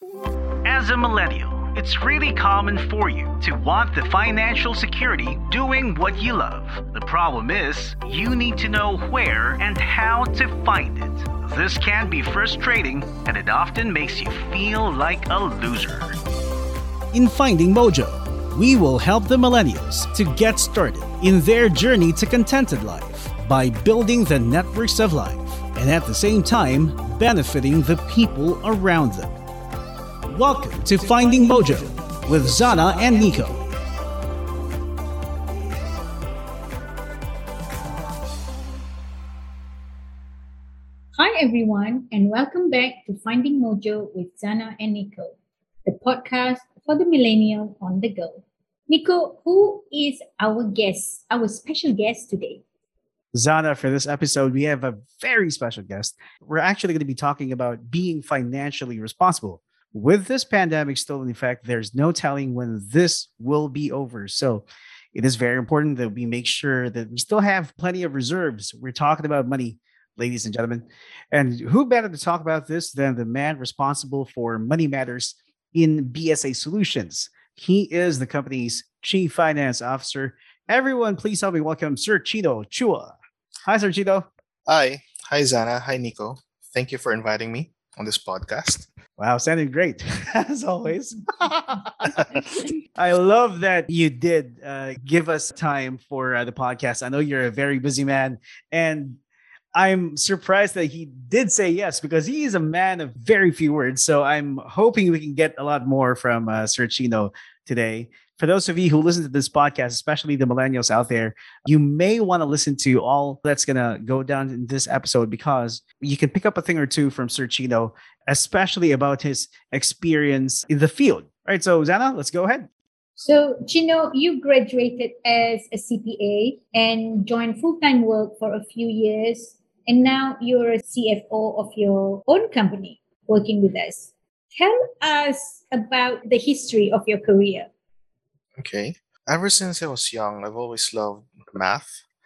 As a millennial, it's really common for you to want the financial security doing what you love. The problem is, you need to know where and how to find it. This can be frustrating and it often makes you feel like a loser. In Finding Mojo, we will help the millennials to get started in their journey to contented life by building the networks of life and at the same time benefiting the people around them. Welcome to Finding Mojo with Zana and Nico. Hi everyone and welcome back to Finding Mojo with Zana and Nico, the podcast for the millennial on the go. Nico, who is our guest, our special guest today? Zana, for this episode, we have a very special guest. We're actually going to be talking about being financially responsible. With this pandemic still in effect, there's no telling when this will be over. So it is very important that we make sure that we still have plenty of reserves. We're talking about money, ladies and gentlemen. And who better to talk about this than the man responsible for money matters in BSA Solutions? He is the company's Chief Finance Officer. Everyone, please help me welcome Sir Chino Chua. Hi, Sir Chino. Hi. Hi, Zana. Hi, Nico. Thank you for inviting me on this podcast. Wow, sounding great, as always. I love that you did give us time for the podcast. I know you're a very busy man, and I'm surprised that he did say yes, because he is a man of very few words. So I'm hoping we can get a lot more from Sir Chino today. For those of you who listen to this podcast, especially the millennials out there, you may want to listen to all that's going to go down in this episode, because you can pick up a thing or two from Sir Chino, especially about his experience in the field. All right, so Zana, let's go ahead. So, Chino, you graduated as a CPA and joined full-time work for a few years, and now you're a CFO of your own company working with us. Tell us about the history of your career. Okay. Ever since I was young, I've always loved math.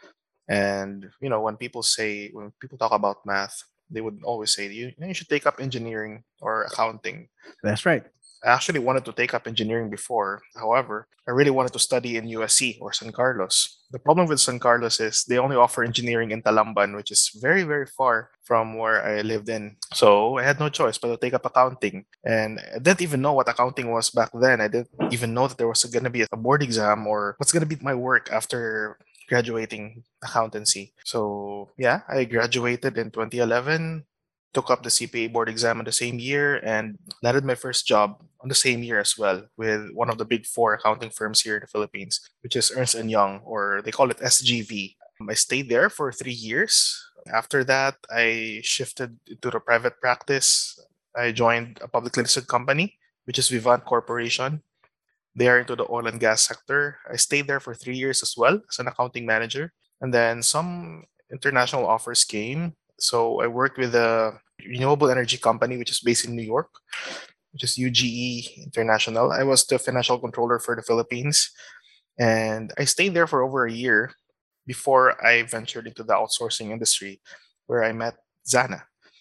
And, when people talk about math, they would always say, you should take up engineering or accounting. That's right. I actually wanted to take up engineering before. However, I really wanted to study in USC or San Carlos. The problem with San Carlos is they only offer engineering in Talamban, which is very, very far from where I lived in. So I had no choice but to take up accounting. And I didn't even know what accounting was back then. I didn't even know that there was going to be a board exam or what's going to be my work after graduating accountancy. So yeah, I graduated in 2011. Took up the CPA board exam in the same year and landed my first job on the same year as well with one of the big four accounting firms here in the Philippines, which is Ernst & Young, or they call it SGV. I stayed there for 3 years. After that, I shifted to the private practice. I joined a publicly listed company, which is Vivant Corporation. They are into the oil and gas sector. I stayed there for 3 years as well as an accounting manager. And then some international offers came. So I worked with a renewable energy company, which is based in New York, which is UGE International. I was the financial controller for the Philippines. And I stayed there for over a year before I ventured into the outsourcing industry, where I met Zana.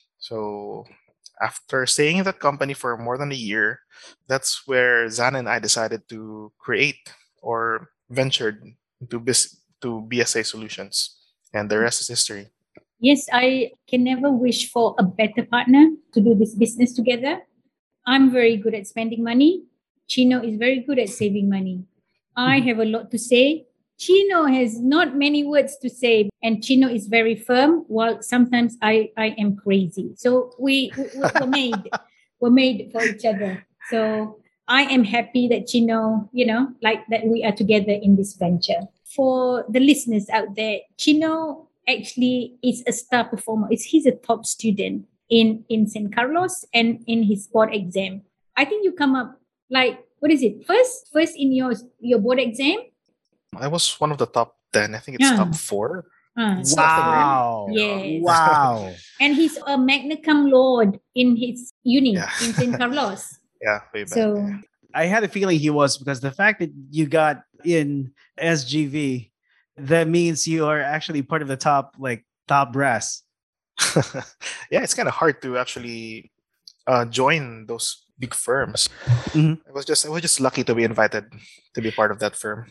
So after staying in that company for more than a year, that's where Zana and I decided to create or ventured into to BSA Solutions. And the rest is history. Yes, I can never wish for a better partner to do this business together. I'm very good at spending money. Chino is very good at saving money. I have a lot to say. Chino has not many words to say, and Chino is very firm, while sometimes I am crazy. So we're made for each other. So I am happy that Chino, like that we are together in this venture. For the listeners out there, Chino actually is a star performer. He's a top student in San Carlos and in his board exam. I think you come up like, what is it? First in your board exam? I was one of the top 10. I think it's top 4. Wow. Yes. Wow. And he's a magna cum laude in his uni in San Carlos. Yeah, way back. So yeah. I had a feeling he was, because the fact that you got in SGV, that means you are actually part of the top brass. Yeah, it's kind of hard to actually join those big firms. Mhm. I was just lucky to be invited to be part of that firm.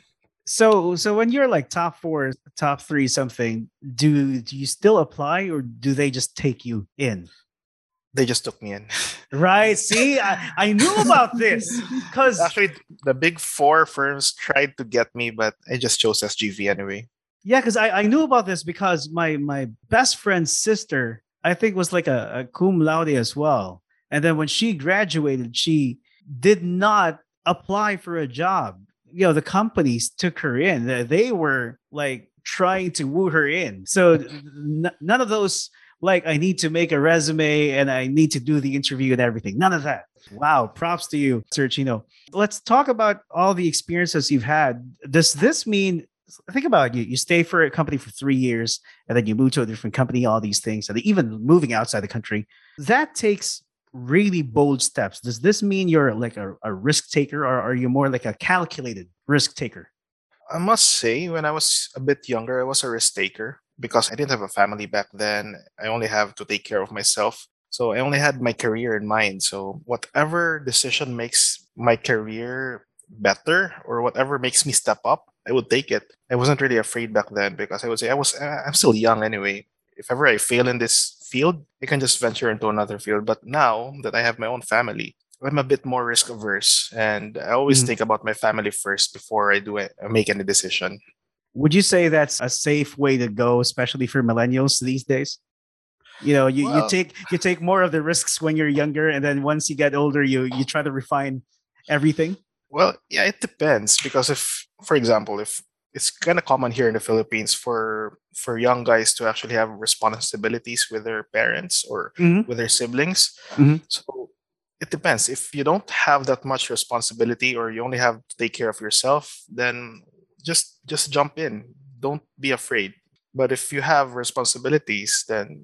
So when you're like top four, top three, something, do you still apply or do they just take you in? They just took me in. Right. See, I knew about this because Actually, the big four firms tried to get me, but I just chose SGV anyway. yeah, because I knew about this because my best friend's sister, I think, was like a cum laude as well. And then when she graduated, she did not apply for a job. You know, the companies took her in. They were like trying to woo her in. So none of those like I need to make a resume and I need to do the interview and everything. None of that. Wow, props to you, Sir Chino. Let's talk about all the experiences you've had. Does this mean think about it, you stay for a company for 3 years and then you move to a different company, all these things, and even moving outside the country, that takes really bold steps. Does this mean you're like a risk taker or are you more like a calculated risk taker? I must say, when I was a bit younger, I was a risk taker because I didn't have a family back then. I only have to take care of myself. So I only had my career in mind. So whatever decision makes my career better or whatever makes me step up, I would take it. I wasn't really afraid back then because I would say I'm still young anyway. If ever I fail in this field, I can just venture into another field. But now that I have my own family, I'm a bit more risk averse, and I always Mhm. think about my family first before I do it, make any decision. Would you say that's a safe way to go, especially for millennials these days? You know, Well, you take more of the risks when you're younger, and then once you get older, you try to refine everything. well, yeah, it depends because if, for example, if it's kind of common here in the Philippines for young guys to actually have responsibilities with their parents or Hmm. with their siblings, Hmm. so it depends. If you don't have that much responsibility or you only have to take care of yourself, then just jump in. Don't be afraid. But if you have responsibilities, then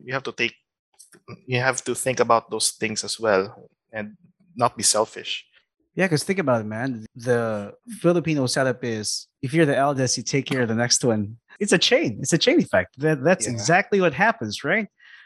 you have to think about those things as well and not be selfish. Yeah, because think about it, man. The Filipino setup is if you're the eldest, you take care of the next one. It's a chain. It's a chain effect. That's Yeah. exactly what happens, right?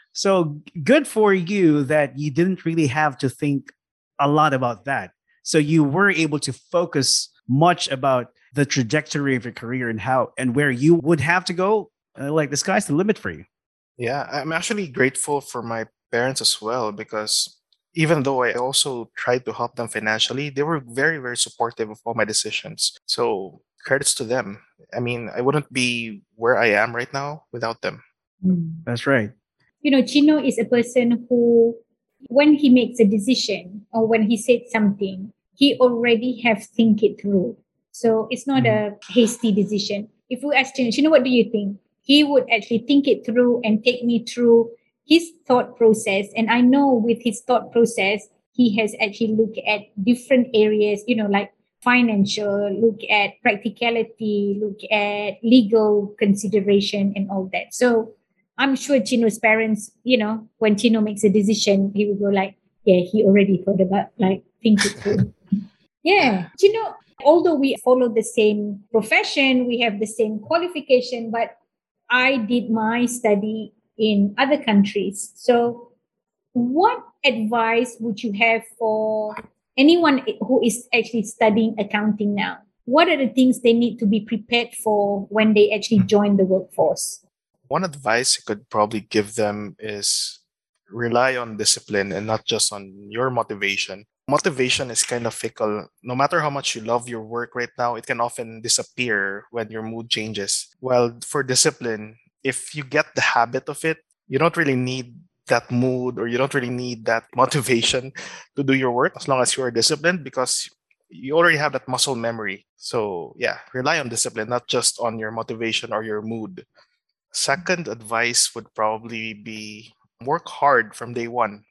So good for you that you didn't really have to think a lot about that. So you were able to focus much about the trajectory of your career and how and where you would have to go. Like the sky's the limit for you. Yeah, I'm actually grateful for my parents as well because even though I also tried to help them financially, they were very, very supportive of all my decisions. So credits to them. I mean, I wouldn't be where I am right now without them. Mm. That's right. You know, Chino is a person who, when he makes a decision or when he said something, he already have think it through. So it's not Mhm. a hasty decision. If we ask Chino, what do you think? He would actually think it through and take me through his thought process. And I know with his thought process, he has actually looked at different areas, you know, like financial, look at practicality, look at legal consideration and all that. So I'm sure Chino's parents, you know, when Chino makes a decision, he will go like, yeah, he already thought about like think it through. Yeah. Chino, although we follow the same profession, we have the same qualification, but I did my study in other countries. So what advice would you have for anyone who is actually studying accounting now? What are the things they need to be prepared for when they actually join the workforce? One advice I could probably give them is rely on discipline and not just on your motivation. Motivation is kind of fickle. No matter how much you love your work right now, it can often disappear when your mood changes. While for discipline, if you get the habit of it, you don't really need that mood or you don't really need that motivation to do your work as long as you are disciplined because you already have that muscle memory. So, yeah, rely on discipline, not just on your motivation or your mood. Second advice would probably be work hard from day one.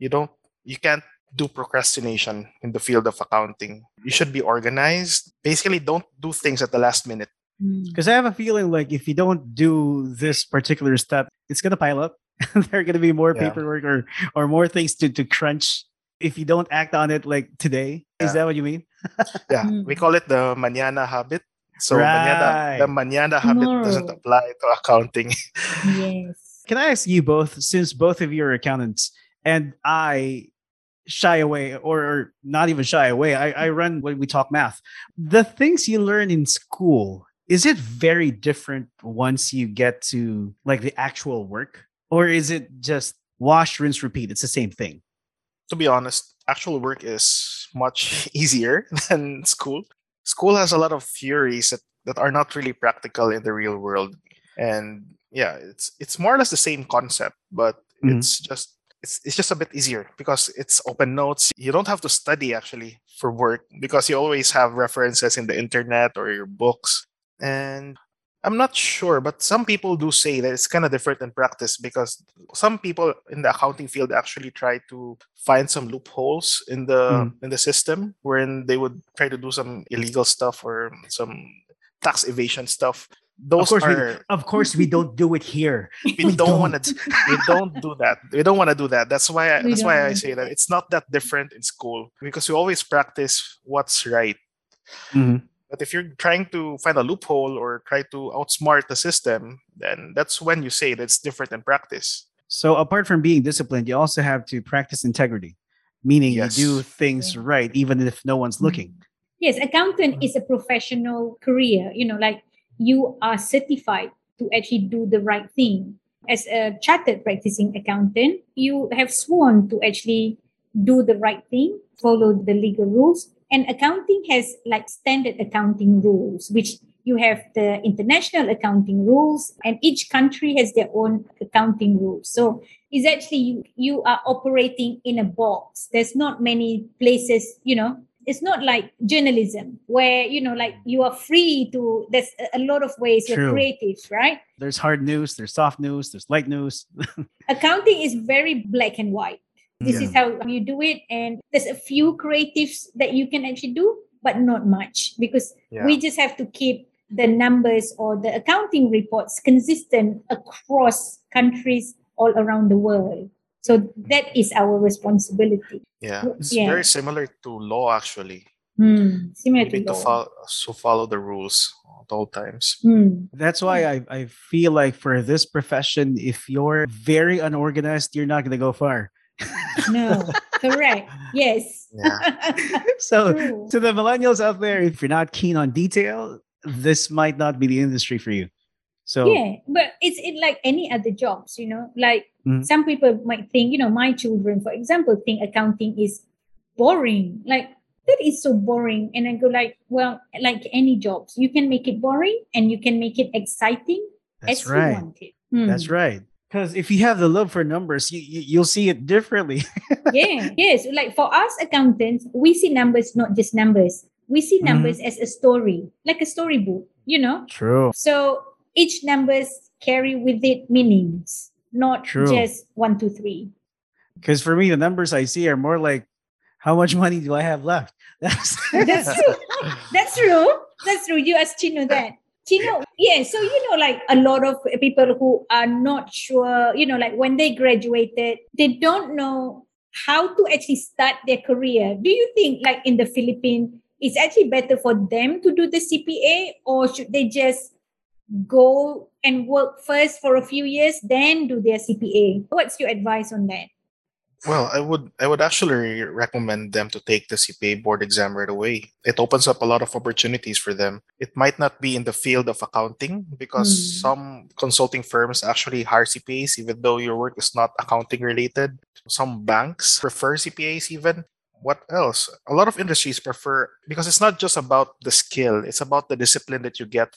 You can't do procrastination in the field of accounting. You should be organized. Basically, don't do things at the last minute. Because I have a feeling like if you don't do this particular step, it's gonna pile up. There are gonna be more Yeah. paperwork or more things to crunch if you don't act on it like today. Is Yeah. that what you mean? Yeah. Mm. We call it the mañana habit. So the Right. mañana habit doesn't Tomorrow. apply to accounting. Yes. Can I ask you both, since both of you are accountants, and I shy away or not even shy away. I run when we talk math. The things you learn in school, is it very different once you get to like the actual work? Or is it just wash, rinse, repeat? It's the same thing. To be honest, actual work is much easier than school. School has a lot of theories that are not really practical in the real world. And yeah, it's more or less the same concept, but Mhm. it's just a bit easier because it's open notes. You don't have to study actually for work because you always have references in the internet or your books. And I'm not sure, but some people do say that it's kind of different in practice because some people in the accounting field actually try to find some loopholes Mhm. in the system wherein they would try to do some illegal stuff or some tax evasion stuff. Of Those course we are of course we don't do it here. we We don't want don't. to we don't do that. We don't want to do that. We That's don't why I want say that to. it's not that different in school because we always practice what's right. Mhm. But if you're trying to find a loophole or try to outsmart the system, then that's when you say that's different in practice. So apart from being disciplined, you also have to practice integrity, meaning you do Yes. things Yeah. right even if no one's looking. Yes, accountant is a professional career. Like you are certified to actually do the right thing. As a chartered practicing accountant, you have sworn to actually do the right thing, follow the legal rules. And accounting has like standard accounting rules, which you have the international accounting rules, and each country has their own accounting rules. So it's actually you are operating in a box. There's not many places, it's not like journalism where like you are free to, there's a lot of ways you're True. creative, right? There's hard news, there's soft news, there's light news. Accounting is very black and white. This is how you do it, and there's a few creatives that you can actually do, but not much, because Yeah. we just have to keep the numbers or the accounting reports consistent across countries all around the world. So that is our responsibility. Yeah. It's Yeah. very similar to law actually. Similar You to need to law. follow the rules at all times. That's why I feel like for this profession, if you're very unorganized, you're not going to go far. No, correct. Yes. Yeah. So True. to the millennials out there, if you're not keen on detail, this might not be the industry for you. So Yeah, but it's like any other jobs, like Mhm. some people might think, my children, for example, think accounting is boring. Like that is so boring. And I go like, well, like any jobs, you can make it boring and you can make it exciting that's as you right. want it. That's right. Because if you have the love for numbers, you'll see it differently. Yeah. Yes. Like for us accountants, we see numbers, not just numbers. We see numbers as a story, like a storybook, True. So each numbers carry with it meanings, not True. just 1, 2, 3. Because for me, the numbers I see are more like, how much money do I have left? That's true. That's true. That's true. You asked Chino that. Chino, yeah. So, like a lot of people who are not sure, like when they graduated, they don't know how to actually start their career. Do you think, like in the Philippines, it's actually better for them to do the CPA, or should they just go and work first for a few years, then do their CPA? What's your advice on that? Well, I would actually recommend them to take the CPA board exam right away. It opens up a lot of opportunities for them. It might not be in the field of accounting because some consulting firms actually hire CPAs even though your work is not accounting related. Some banks prefer CPAs even. What else? A lot of industries prefer, because it's not just about the skill, it's about the discipline that you get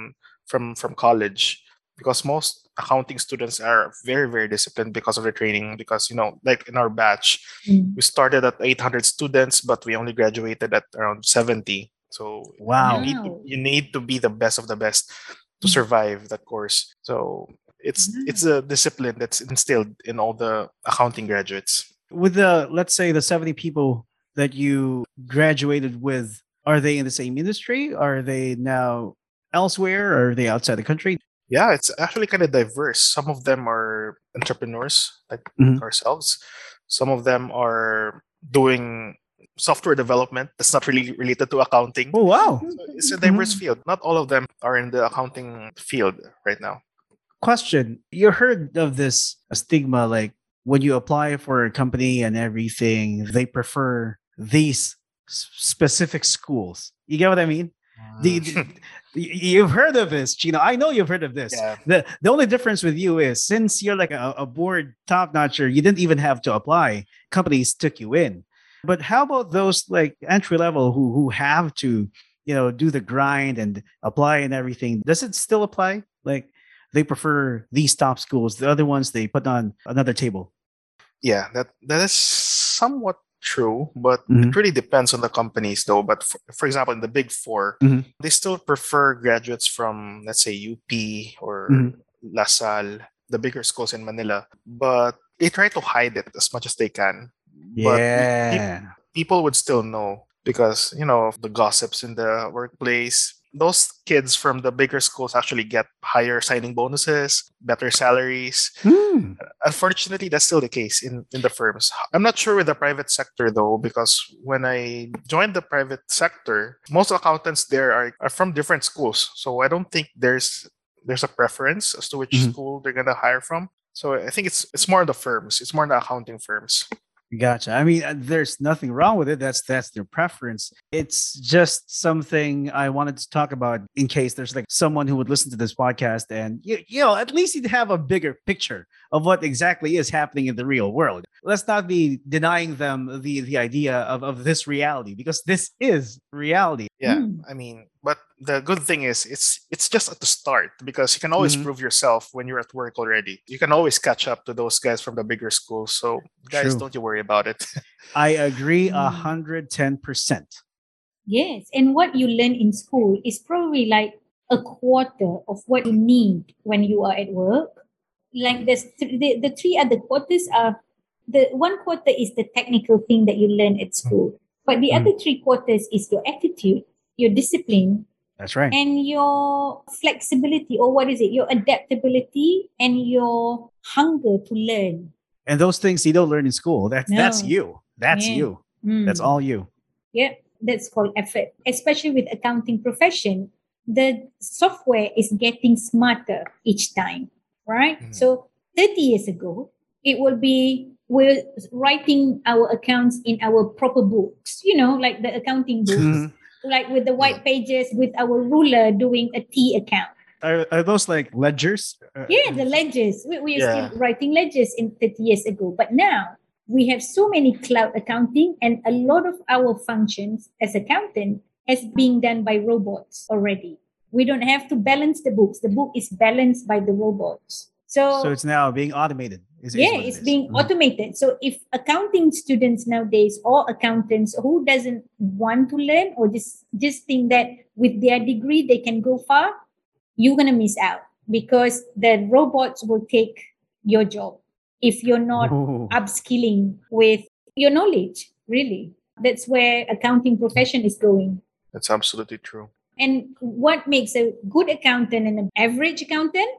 from college, because most accounting students are very very disciplined because of the training, because like in our batch we started at 800 students but we only graduated at around 70. So Wow. you need to be the best of the best to survive that course. So it's a discipline that's instilled in all the accounting graduates. With let's say the 70 people that you graduated with, are they in the same industry? Are they now elsewhere? Or are they outside the country? Yeah, it's actually kind of diverse. Some of them are entrepreneurs like Mhm. ourselves. Some of them are doing software development that's not really related to accounting. Oh, wow. So it's a diverse field. Not all of them are in the accounting field right now. Question. You heard of this stigma like when you apply for a company and everything, they prefer these specific schools. You get what I mean? You've heard of this, Chino. I know you've heard of this. Yeah. The only difference with you is since you're like a board top notcher, you didn't even have to apply. Companies took you in. But how about those like entry level who have to, do the grind and apply and everything? Does it still apply? Like they prefer these top schools. The other ones they put on another table. Yeah, that is somewhat true, but Mhm. it really depends on the companies, though. But for example, in the Big 4, Mhm. they still prefer graduates from, let's say, UP or Mhm. La Salle, the bigger schools in Manila. But they try to hide it as much as they can. But Yeah. people would still know because, of the gossips in the workplace. Those kids from the bigger schools actually get higher signing bonuses, better salaries. Hmm. Unfortunately, that's still the case in the firms. I'm not sure with the private sector though, because when I joined the private sector, most accountants there are from different schools. So I don't think there's a preference as to which Mhm. school they're gonna hire from. So I think it's more the firms. It's more the accounting firms. Gotcha. I mean, there's nothing wrong with it. That's their preference. It's just something I wanted to talk about in case there's like someone who would listen to this podcast and at least you'd have a bigger picture of what exactly is happening in the real world. Let's not be denying them the idea of this reality because this is reality. Yeah, Mm. I mean, but the good thing is it's just at the start because you can always Mhm. prove yourself when you're at work already. You can always catch up to those guys from the bigger schools. So guys, True. don't you worry about it. I agree Mm. 110%. Yes, and what you learn in school is probably like a quarter of what you need when you are at work. Like the three other quarters are the one quarter is the technical thing that you learn at school, but the Mm. other three quarters is your attitude, your discipline, That's right. and your flexibility, or what is it? Your adaptability and your hunger to learn. And those things you don't learn in school. That's No. you. That's Yeah. you. Mm. That's all you. Yeah, that's called effort. Especially with accounting profession, the software is getting smarter each time, right? Mhm. So 30 years ago, it will be we're writing our accounts in our proper books, like the accounting books, Mhm. like with the white pages with our ruler doing a T account. Are those like ledgers? Yeah, the ledgers. We are Yeah. still writing ledgers in 30 years ago. But now we have so many cloud accounting, and a lot of our functions as accountant has been done by robots already. We don't have to balance the books. The book is balanced by the robots. So it's now being automated. Is yeah, what it it's is. being Mhm. automated. So if accounting students nowadays or accountants who doesn't want to learn or just think that with their degree they can go far, you're gonna miss out because the robots will take your job if you're not Ooh. upskilling with your knowledge. Really, that's where accounting profession is going. That's absolutely true. And what makes a good accountant and an average accountant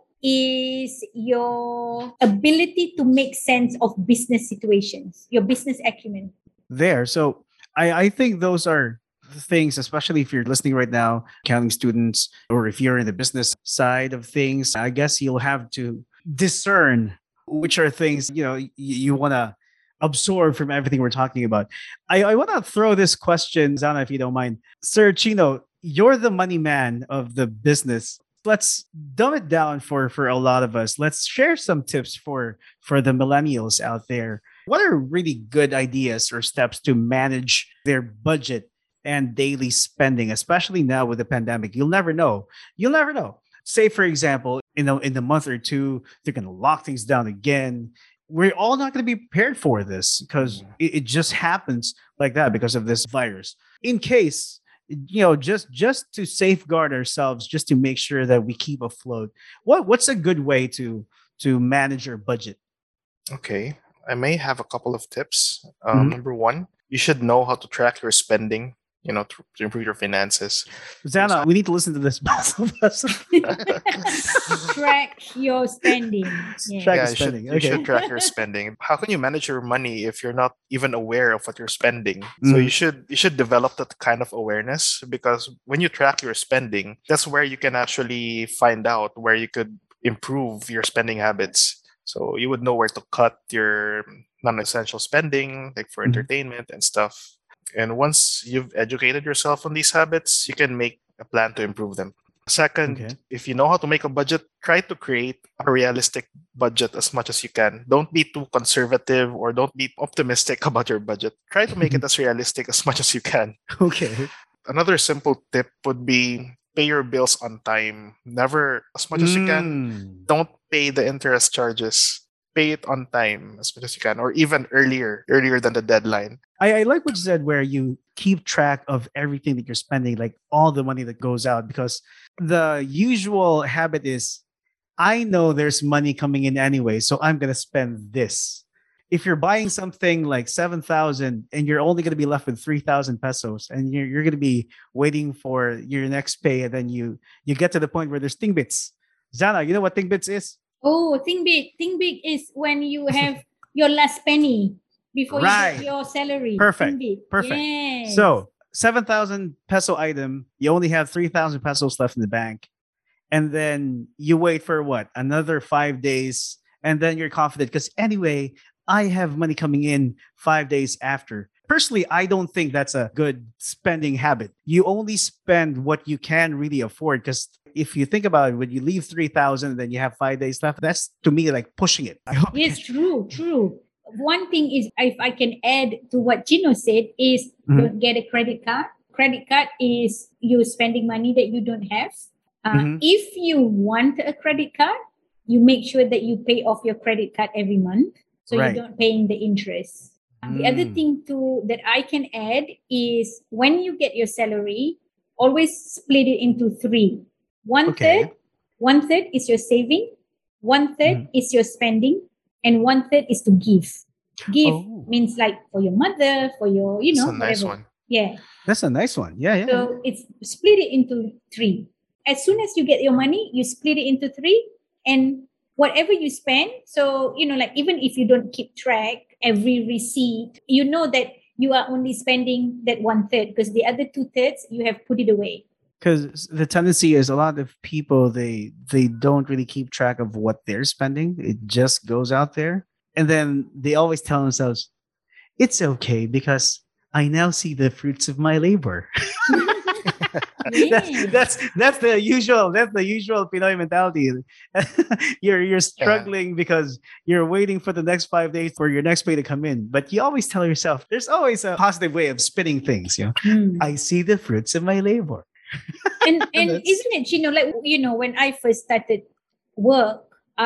is your ability to make sense of business situations, your business acumen. There. So I think those are the things, especially if you're listening right now, accounting students, or if you're in the business side of things, I guess you'll have to discern which are things you want to absorb from everything we're talking about. I want to throw this question, Zana, if you don't mind. Sir Chino, you're the money man of the business. Let's dumb it down for a lot of us. Let's share some tips for the millennials out there. What are really good ideas or steps to manage their budget and daily spending, especially now with the pandemic? You'll never know. You'll never know. Say, for example, in the month or two, they're going to lock things down again. We're all not going to be prepared for this because it just happens like that because of this virus. In case, just to safeguard ourselves, just to make sure that we keep afloat, what's a good way to manage your budget? Okay, I may have a couple of tips. Mhm. Number one, you should know how to track your spending. To improve your finances. Zana, we need to listen to this, both of us. Track your spending. Yeah. Track Yeah, the you should spending. you Okay. should track your spending. How can you manage your money if you're not even aware of what you're spending? So Mhm. you should develop that kind of awareness because when you track your spending, that's where you can actually find out where you could improve your spending habits. So you would know where to cut your non-essential spending, like for Mhm. entertainment and stuff. And once you've educated yourself on these habits, you can make a plan to improve them. Second, Okay. if you know how to make a budget, try to create a realistic budget as much as you can. Don't be too conservative or don't be optimistic about your budget. Try to make it as realistic as much as you can. Okay. Another simple tip would be pay your bills on time. Never, as much as you can, Mm. don't pay the interest charges. Pay it on time as much as you can, or even earlier than the deadline. I like what you said, where you keep track of everything that you're spending, like all the money that goes out, because the usual habit is I know there's money coming in anyway, so I'm going to spend this. If you're buying something like 7,000 and you're only going to be left with 3,000 pesos, and you're going to be waiting for your next pay, and then you get to the point where there's tingbits. Zana, you know what tingbits is? Oh, think big. Think big is when you have your last penny before you Right. get your salary. Perfect. Think big. Perfect. Yes. So 7,000 peso item, you only have 3,000 pesos left in the bank. And then you wait for what? Another 5 days. And then you're confident because anyway, I have money coming in 5 days after. Personally, I don't think that's a good spending habit. You only spend what you can really afford, because if you think about it, when you leave 3,000 and then you have 5 days left, that's to me like pushing it. I hope Yes, true. One thing is, if I can add to what Gino said, is Mhm. don't get a credit card. Credit card is you spending money that you don't have. Mhm. If you want a credit card, you make sure that you pay off your credit card every month, so Right. you don't paying the interest. The other Mm. thing too that I can add is when you get your salary, always split it into three. One Okay. third, one third is your saving, one third Mhm. is your spending, and one third is to give. Give Oh. means like for your mother, for your, It's a nice whatever. one. Yeah. That's a nice one. Yeah, yeah. So it's split it into three. As soon as you get your money, you split it into three, and whatever you spend. So, like even if you don't keep track every receipt, you know that you are only spending that one third because the other two thirds you have put it away. Because the tendency is a lot of people, they don't really keep track of what they're spending. It just goes out there, and then they always tell themselves, "It's okay because I now see the fruits of my labor." Yeah. That's the usual Pinoy mentality. You're struggling because you're waiting for the next 5 days for your next pay to come in, but you always tell yourself there's always a positive way of spinning things. Hmm. I see the fruits of my labor. and That's- isn't it, like, when I first started work,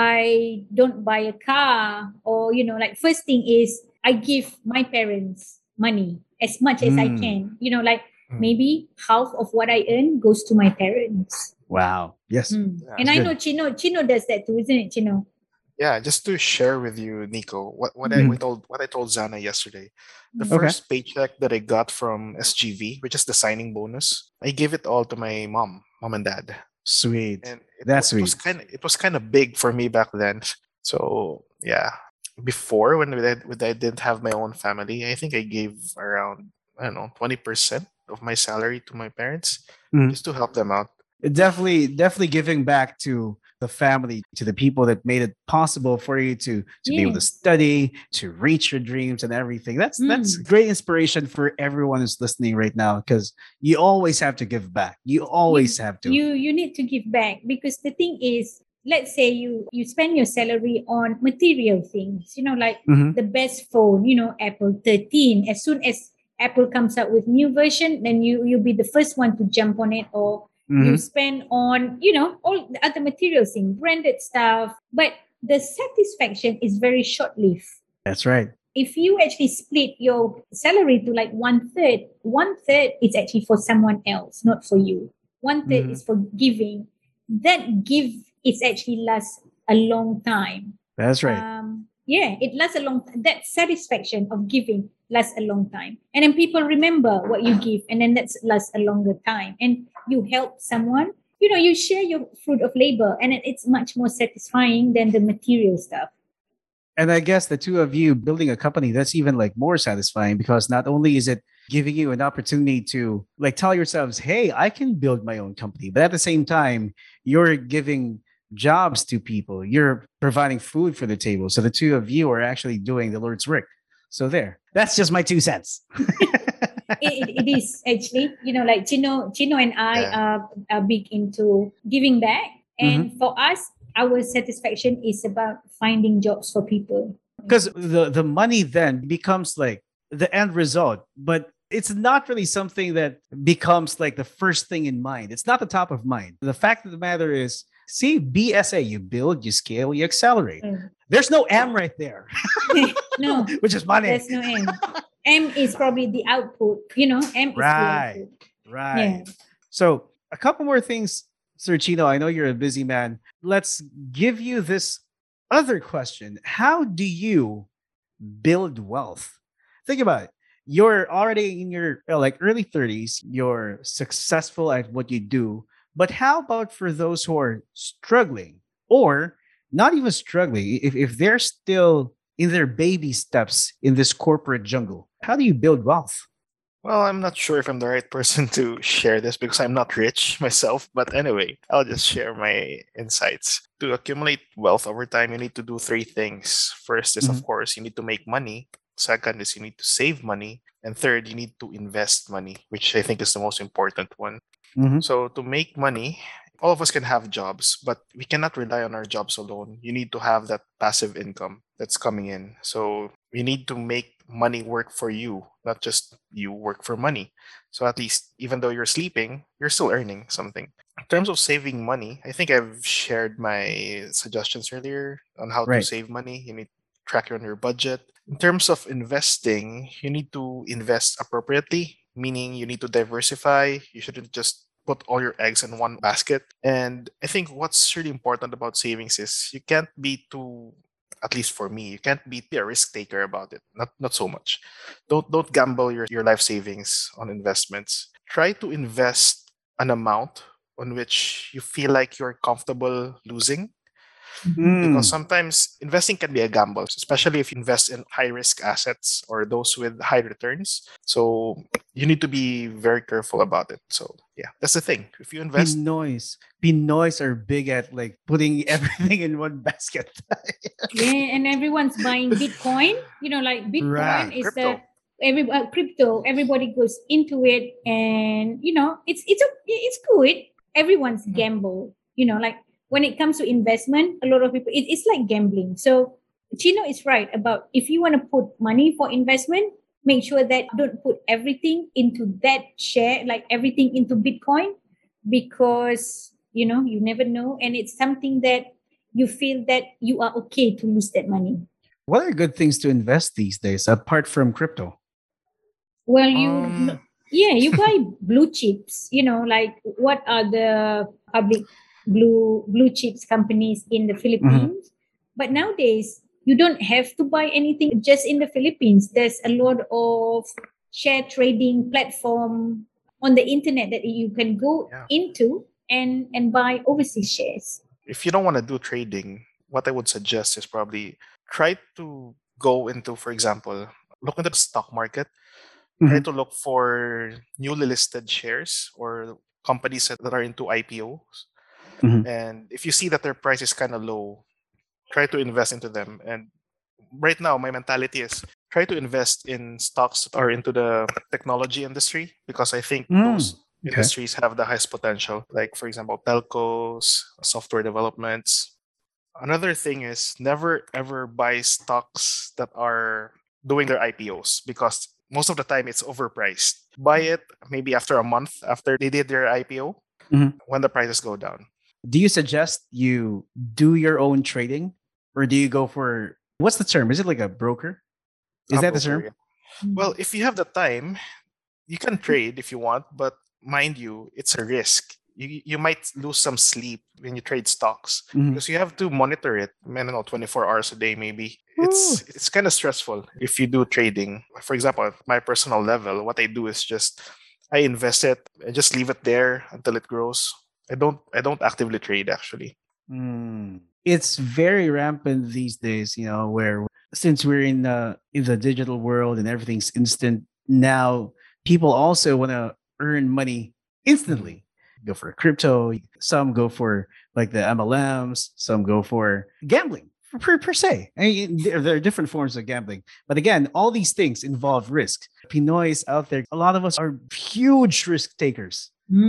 I don't buy a car, or like first thing is I give my parents money as much as I Mm. can, Mm. maybe half of what I earn goes to my parents. Wow. Yes. Hmm. Yeah, And that's I good. know Chino does that too, isn't it, Chino? Yeah, just to share with you, Nico, what Mhm. I told Zana yesterday. The Mm. Okay. first paycheck that I got from SGV, which is the signing bonus, I gave it all to my mom and dad, Sweet. and That's it was sweet. it was kind of big for me back then. So yeah, before when I didn't have my own family, I think I gave around, I don't know, 20% of my salary to my parents Mhm. just to help them out. Definitely giving back to the family, to the people that made it possible for you to be able to Yes. study, to reach your dreams and everything. That's Mm. great inspiration for everyone who's listening right now, because you always have to give back. You always have to. You need to give back, because the thing is, let's say you spend your salary on material things, like Mhm. the best phone, Apple 13. As soon as Apple comes out with new version, then you'll be the first one to jump on it. Or you Mhm. spend on, all the other material things, branded stuff, but the satisfaction is very short-lived. That's right. If you actually split your salary to like one third is actually for someone else, not for you. One third Mhm. is for giving. That give is actually lasts a long time. That's right. Yeah, it lasts a long. That satisfaction of giving lasts a long time, and then people remember what you give, and then that lasts a longer time. And you help someone. You share your fruit of labor, and it's much more satisfying than the material stuff. And I guess the two of you building a company, that's even like more satisfying, because not only is it giving you an opportunity to like tell yourselves, hey, I can build my own company, but at the same time, you're giving jobs to people. You're providing food for the table. So the two of you are actually doing the Lord's work. So there. That's just my 2 cents. It is actually, like Chino and I Yeah. are big into giving back. And Mm-hmm. for us, our satisfaction is about finding jobs for people. Because the money then becomes like the end result, but it's not really something that becomes like the first thing in mind. It's not the top of mind. The fact of the matter is, see, BSA, you build, you scale, you accelerate. Mm. There's no M right there, No, which is money. there's no M. M is probably the output. M is the Right. output. Right. Yeah. So a couple more things, Sir Chino. I know you're a busy man. Let's give you this other question. How do you build wealth? Think about it. You're already in your like early 30s. You're successful at what you do. But how about for those who are struggling or not even struggling, if they're still in their baby steps in this corporate jungle? How do you build wealth? Well, I'm not sure if I'm the right person to share this because I'm not rich myself. But anyway, I'll just share my insights. To accumulate wealth over time, you need to do three things. First is, of Mhm. course, you need to make money. Second is you need to save money. And third, you need to invest money, which I think is the most important one. Mhm. So to make money, all of us can have jobs, but we cannot rely on our jobs alone. You need to have that passive income that's coming in. So you need to make money work for you, not just you work for money. So at least even though you're sleeping, you're still earning something. In terms of saving money, I think I've shared my suggestions earlier on how to Right. save money. You need to track your budget. In terms of investing, you need to invest appropriately, meaning you need to diversify. You shouldn't just put all your eggs in one basket. And I think what's really important about savings is you can't be too, at least for me, you can't be a risk taker about it. Not so much. Don't gamble your life savings on investments. Try to invest an amount on which you feel like you're comfortable losing, because Mm. sometimes investing can be a gamble, especially if you invest in high risk assets or those with high returns. So you need to be very careful about it. So yeah, that's the thing. If you invest, Pinoys are big at like putting everything in one basket. Yeah, and everyone's buying Bitcoin. Like Right. Bitcoin is the crypto. crypto. Everybody goes into it, and it's good. Everyone's Mhm. gamble. Like when it comes to investment, a lot of people it's like gambling. So Chino is right about if you want to put money for investment, make sure that don't put everything into that share, like everything into Bitcoin, because you never know, and it's something that you feel that you are okay to lose that money. What are good things to invest these days apart from crypto? Well, Um, you buy blue chips. Like what are the public blue chips companies in the Mhm. Philippines? But nowadays, you don't have to buy anything just in the Philippines. There's a lot of share trading platform on the internet that you can go yeah. into and buy overseas shares. If you don't want to do trading, what I would suggest is probably try to go into, for example, look into the stock market. Try Mhm. to look for newly listed shares or companies that are into IPOs. Mhm. And if you see that their price is kind of low, try to invest into them. And right now, my mentality is try to invest in stocks that are into the technology industry, because I think Mm. those Okay. industries have the highest potential. Like, for example, telcos, software developments. Another thing is never ever buy stocks that are doing their IPOs, because most of the time it's overpriced. Buy it maybe after a month after they did their IPO, Mhm. when the prices go down. Do you suggest you do your own trading or do you go for what's the term? Is it like a broker? Is A that the broker, term? yeah. Well, if you have the time, you can trade if you want, but mind you, it's a risk. You might lose some sleep when you trade stocks Mhm. because you have to monitor it. I don't know, 24 hours a day maybe. Ooh. It's kind of stressful if you do trading. For example, at my personal level, what I do is just I invest it and just leave it there until it grows. I don't actively trade actually. Mm. It's very rampant these days, where since we're in the digital world and everything's instant now, people also want to earn money Mhm. instantly. go for crypto, some go for like the MLMs, some go for gambling per se. I mean, there are different forms of gambling. But again, all these things involve risk. Pinoys out there, a lot of us are huge risk takers.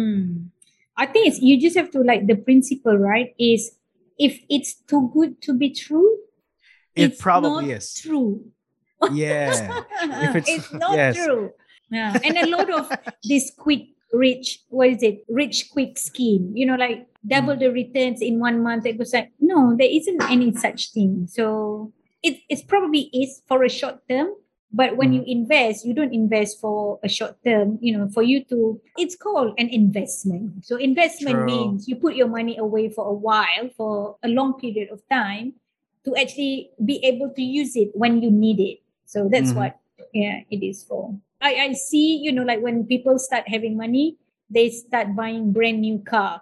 I think you just have to like the principle, right? Is if it's too good to be true, It it's probably not is. true. Yeah. If it's not yes. true. Yeah. And a lot of this rich quick scheme, like double the returns in 1 month. It was like, no, there isn't any such thing. So it's probably is for a short term. But when you invest, you don't invest for a short term, for you to, it's called an investment. So investment True. means you put your money away for a while, for a long period of time, to actually be able to use it when you need it. So that's what it is for. I see, like when people start having money, they start buying brand new car.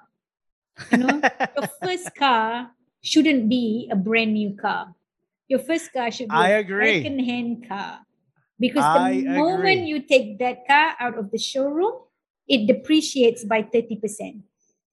Your first car shouldn't be a brand new car. Your first car should be a second-hand car. Because the moment you take that car out of the showroom, it depreciates by 30%.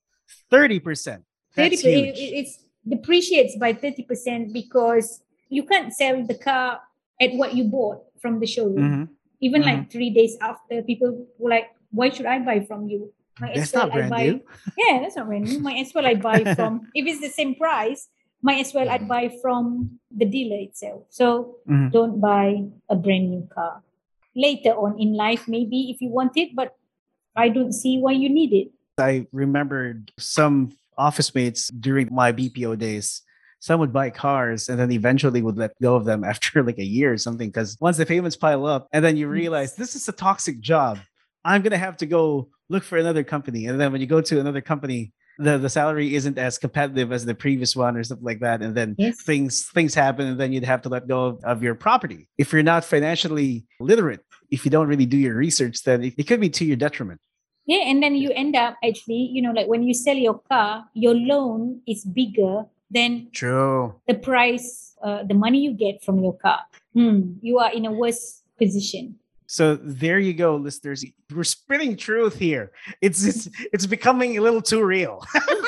30%. That's huge. It depreciates by 30% because you can't sell the car at what you bought from the showroom. Even like 3 days after, people were like, why should I buy from you? That's not brand new. Yeah, that's not brand new. Might as well I buy from, if it's the same price, might as well I'd buy from the dealer itself. So don't buy a brand new car. Later on in life, maybe if you want it, but I don't see why you need it. I remembered some office mates during my BPO days. Some would buy cars and then eventually would let go of them after like a year or something. Because once the payments pile up and then you realize this is a toxic job, I'm going to have to go look for another company. And then when you go to another company, the salary isn't as competitive as the previous one or something like that. And then things happen and then you'd have to let go of your property. If you're not financially literate, if you don't really do your research, then it could be to your detriment. Yeah, and then you end up actually, like when you sell your car, your loan is bigger than the price, the money you get from your car. You are in a worse position. So there you go, listeners. We're spitting truth here. It's becoming a little too real.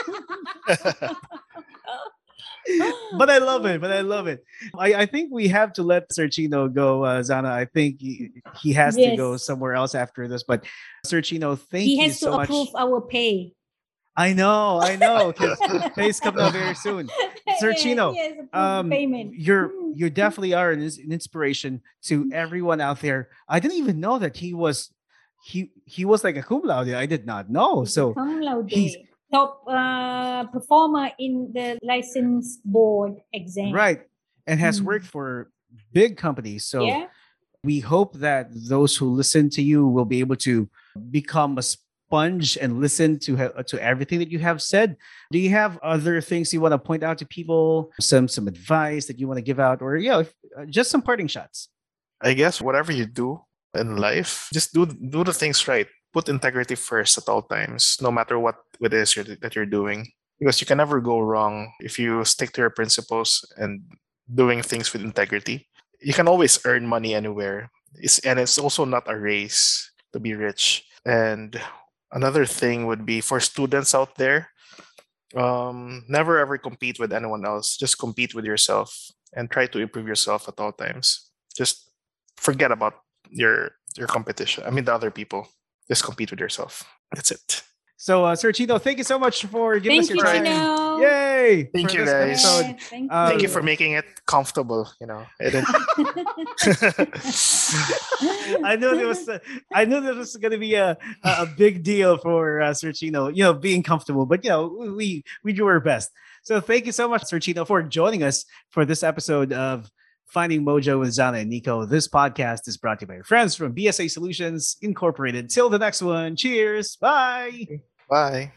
But I love it. I think we have to let Sir Chino go, Zana. I think he has to go somewhere else after this. But Sir Chino, thank you so much. He has to approve our pay. I know, because pay's coming up very soon. Sir Chino, you definitely are an inspiration to everyone out there. I didn't even know that he was like a cum laude. I did not know. So cum laude. Top performer in the license board exam. Right. And has worked for big companies. So we hope that those who listen to you will be able to become a sponge and listen to everything that you have said. Do you have other things you want to point out to people? Some advice that you want to give out, or just some parting shots? I guess whatever you do in life, just do the things right. Put integrity first at all times, no matter what it is that you're doing, because you can never go wrong if you stick to your principles and doing things with integrity. You can always earn money anywhere. It's also not a race to be rich. And another thing would be for students out there, never ever compete with anyone else. Just compete with yourself and try to improve yourself at all times. Just forget about your competition. I mean, the other people. Just compete with yourself. That's it. So, Sir Chino, thank you so much for giving us your time. Chino. Yay! Thank you, guys. Thank you for making it comfortable. I knew this was going to be a big deal for Sir Chino, being comfortable. But we do our best. So, thank you so much, Sir Chino, for joining us for this episode of Finding Mojo with Zana and Nico. This podcast is brought to you by your friends from BSA Solutions Incorporated. Till the next one. Cheers. Bye. Bye.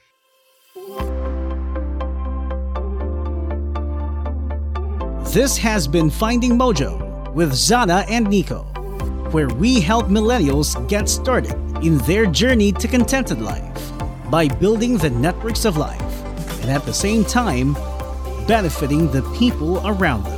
This has been Finding Mojo with Zana and Nico, where we help millennials get started in their journey to contented life by building the networks of life and at the same time benefiting the people around them.